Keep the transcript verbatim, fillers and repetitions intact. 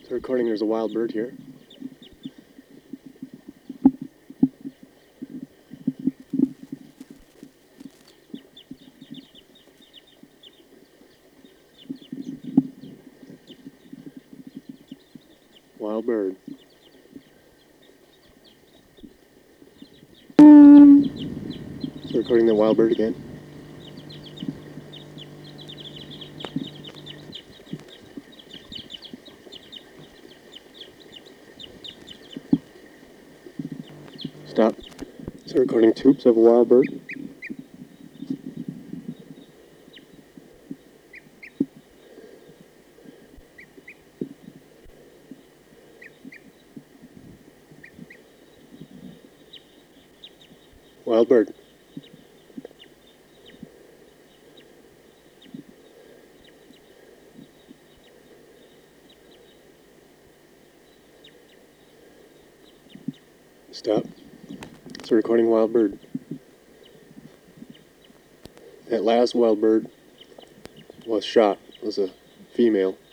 So recording there's a wild bird here. Wild bird. So recording the wild bird again. Stop. So recording tubes of a wild bird. Wild bird. Stop. So recording wild bird. That last wild bird was shot. It was a female.